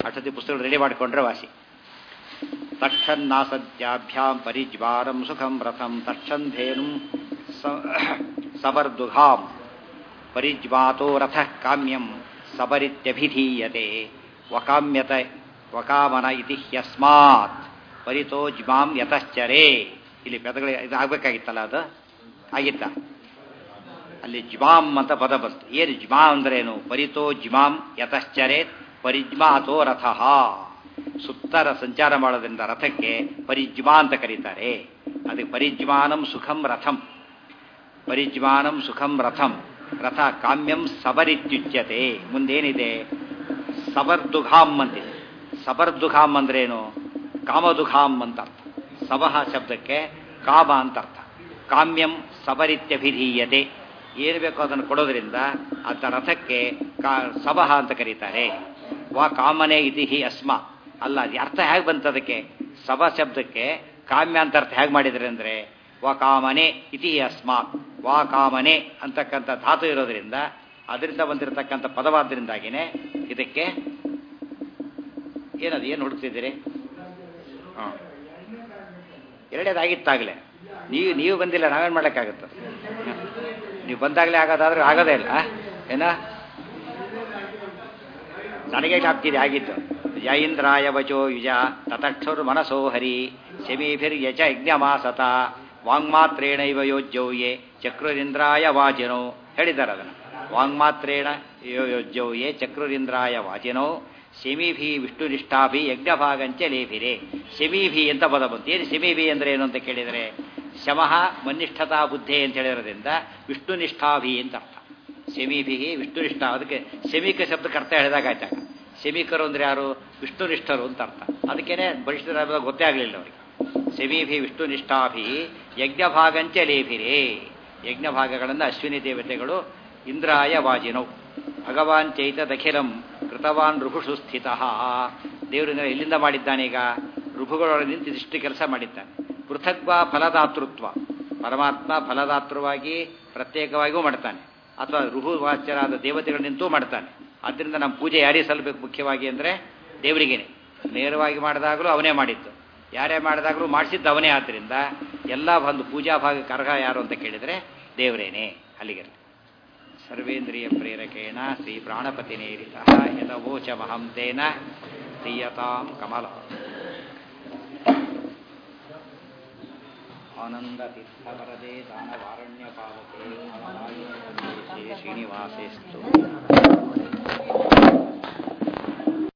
ಅಷ್ಟೊತ್ತಿ ಪುಸ್ತಕ ರೆಡಿ ಮಾಡಿಕೊಂಡ್ರೆ ವಾಸಿ. ತಕ್ಷನ್ನಾಸದ್ಯಾಭ್ಯಾಂ ಪರಿಜ್ವಾರಂ ಸುಖಂ ರಥಂ ತಕ್ಷಂಧೇನು ಸಬರ್ದುಘಾಂ ಪರಿಜ್ವಾತೋ ರಥಃ ಕಾಮ್ಯಂ ಸಬರಿತ್ಯಭಿಧೀಯತೆ ವಕಾಮ್ಯತ ವಕಾಮನ ಇತಿ ಹ್ಯಸ್ಮಾತ್ ಪರಿತೋ ಜ್ಮಾಂ ಯತಶ್ಚರೇ. ಇಲ್ಲಿ ಪದಗಳಿಗೆ ಇದು ಆಗ್ಬೇಕಾಗಿತ್ತಲ್ಲ, ಅದು ಆಗಿತ್ತ? ಅಲ್ಲಿ ಜ್ಮಾಂ ಅಂತ ಪದ ಬಂತು. ಏನು ಜ್ಮಾ ಅಂದ್ರೇನು? ಪರಿತೋ ಜ್ಮಾಂ ಯತಶ್ಚರೇತ್ ಪರಿಜ್ಮಾತೋ ರಥಃ. ಸುತ್ತರ ಸಂಚಾರ ಮಾಡೋದ್ರಿಂದ ರಥಕ್ಕೆ ಪರಿಜ್ಮಾ ಅಂತ ಕರೀತಾರೆ. ಅದಕ್ಕೆ ಪರಿಜ್ಮಾನಂ ಸುಖಂ ರಥಂ, ಪರಿಜ್ಮಾನಂ ಸುಖಂ ರಥಂ. ರಥ ಕಾಮ್ಯಂ ಸಬರಿತ್ಯುಚ್ಯತೆ. ಮುಂದೇನಿದೆ? ಸಬರ್ದುಘಾಂ ಅಂತಿದೆ. ಸಬರ್ದುಘಾಂ ಅಂದ್ರೇನು? ಕಾಮದುಘಾಂ ಅಂತ ಅರ್ಥ. ಸಬಹ ಶಬ್ದಕ್ಕೆ ಕಾಮ ಅಂತ ಅರ್ಥ. ಕಾಮ್ಯಂ ಸಬರಿತ್ಯಭಿಧೀಯತೆ. ಏನು ಬೇಕೋ ಅದನ್ನು ಕೊಡೋದ್ರಿಂದ ಅಂತ ರಥಕ್ಕೆ ಸಬಹ ಅಂತ ಕರೀತಾರೆ. ವಾ ಕಾಮನೆ ಇತಿ ಹಿ ಅಸ್ಮ. ಅಲ್ಲ, ಅದು ಅರ್ಥ ಹೇಗೆ ಬಂತು ಅದಕ್ಕೆ? ಸಭ ಶಬ್ದಕ್ಕೆ ಕಾಮ್ಯ ಅಂತ ಅರ್ಥ ಹೇಗೆ ಮಾಡಿದರೆ ಅಂದರೆ ವಾ ಕಾಮನೆ ಇತಿ ಅಸ್ಮಾತ್. ವಾ ಕಾಮನೆ ಅಂತಕ್ಕಂಥ ಧಾತು ಇರೋದ್ರಿಂದ ಅದರಿಂದ ಬಂದಿರತಕ್ಕಂಥ ಪದವಾದ್ದರಿಂದಾಗಿನೇ ಇದಕ್ಕೆ ಏನದು, ಏನು ಹುಡುಕ್ತಿದ್ದೀರಿ? ಹಾಂ, ಎರಡೇದಾಗಿತ್ತಾಗಲೇ. ನೀವು ಬಂದಿಲ್ಲ, ನಾವೇನು ಮಾಡೋಕ್ಕಾಗುತ್ತೆ? ನೀವು ಬಂದಾಗಲೇ ಆಗೋದಾದ್ರೆ ಆಗೋದೇ ಇಲ್ಲ. ಏನ ನನಗೆ ಜ್ಞಾಪ್ತಿದೆ ಆಗಿದ್ದು. ಜೈಂದ್ರಾಯ ವಚೋ ಯುಜ ತತಕ್ಷುರ್ ಮನಸೋ ಹರಿ ಶಮೀಭಿರ್ಯಚ ಯಜ್ಞಮಾಸತ ವಾಂಗ್ಮಾತ್ರೇಣೈವ ಯೋಜ್ಯೌಯೇ ಚಕ್ರುರಿಂದ್ರಾಯ ವಾಚಿನೋ ಹೇಳಿದ್ದಾರೆ ಅದನ್ನು. ವಾಂಗ್ಮಾತ್ರೇಣ ಯೋಜ್ಯೌಯೇ ಚಕ್ರುರಿಂದ್ರಾಯ ವಾಚಿನೋ ಶಮೀಭಿ ವಿಷ್ಣುನಿಷ್ಠಾಭಿ ಯಜ್ಞಭಾಗಂಚ ಲೇಭಿರೆ. ಶಮೀಭಿ ಅಂತ ಪದ ಬಂತು. ಏನು ಶಮೀಭಿ ಅಂದರೆ ಏನು ಅಂತ ಕೇಳಿದರೆ ಶಮಃ ಮನ್ನಿಷ್ಠತಾ ಬುದ್ಧಿ ಅಂತ ಹೇಳಿರೋದ್ರಿಂದ ವಿಷ್ಣುನಿಷ್ಠಾಭಿ ಅಂತ ಅರ್ಥ. ಶಮೀಭಿ ವಿಷ್ಣುನಿಷ್ಠ. ಅದಕ್ಕೆ ಶಮೀಕ ಶಬ್ದಕ್ಕೆ ಅರ್ಥ ಹೇಳಿದಾಗ ಆಯ್ತಾಗ. ಶಮೀಕರು ಅಂದರೆ ಯಾರು? ವಿಷ್ಣುನಿಷ್ಠರು ಅಂತ ಅರ್ಥ. ಅದಕ್ಕೇನೆ ಬಲಿಷ್ಠರ ಗೊತ್ತೇ ಆಗಲಿಲ್ಲ ಅವರಿಗೆ. ಶಮೀಭಿ ವಿಷ್ಣುನಿಷ್ಠಾಭಿ ಯಜ್ಞಭಾಗಂಚ ಲೇಭಿರೆ. ಯಜ್ಞಭಾಗಗಳನ್ನು ಅಶ್ವಿನಿ ದೇವತೆಗಳು ಇಂದ್ರಾಯ ವಾಜಿನೌ. ಭಗವಾನ್ ಚೈತದಖಿಲಂ ಕೃತವಾನ್ ಋಭುಷು ಸ್ಥಿತ. ದೇವರಿಂದ ಎಲ್ಲಿಂದ ಮಾಡಿದ್ದಾನೀಗ? ಋಭುಗಳೊಳಗೆ ನಿಂತು ಇದಿಷ್ಟು ಕೆಲಸ ಮಾಡಿದ್ದಾನೆ. ಪೃಥಕ್ವಾ ಫಲದಾತೃತ್ವ. ಪರಮಾತ್ಮ ಫಲದಾತೃವಾಗಿ ಪ್ರತ್ಯೇಕವಾಗಿಯೂ ಮಾಡ್ತಾನೆ, ಅಥವಾ ಋಭುವಾಚ್ಯರಾದ ದೇವತೆಗಳು ನಿಂತೂ ಮಾಡ್ತಾನೆ. ಆದ್ದರಿಂದ ನಮ್ಮ ಪೂಜೆ ಯಾರಿಗೆ ಸಲ್ಲಬೇಕು ಮುಖ್ಯವಾಗಿ ಅಂದರೆ ದೇವರಿಗೇನೆ. ನೇರವಾಗಿ ಮಾಡಿದಾಗಲೂ ಅವನೇ ಮಾಡಿದ್ದು, ಯಾರೇ ಮಾಡಿದಾಗಲೂ ಮಾಡಿಸಿದ್ದು ಅವನೇ. ಆದ್ದರಿಂದ ಎಲ್ಲ ಒಂದು ಪೂಜಾ ಭಾಗಕ್ಕೆ ಅರ್ಹ ಯಾರು ಅಂತ ಕೇಳಿದರೆ ದೇವರೇನೆ. ಅಲ್ಲಿಗೆ ಸರ್ವೇಂದ್ರಿಯ ಪ್ರೇರಕೇಣ ಶ್ರೀ ಪ್ರಾಣಪತಿನೇರಿತ ಯದವೋಚಮಹಂ ತೇನ ತೀಯತಾಂ ಕಮಲ. ಆನಂದ ತೀರ್ಥವರದೆ ದಾನವಾರಣ್ಯ ಪಾವತೆ ಶ್ರೀನಿವಾಸೇಸ್ತು.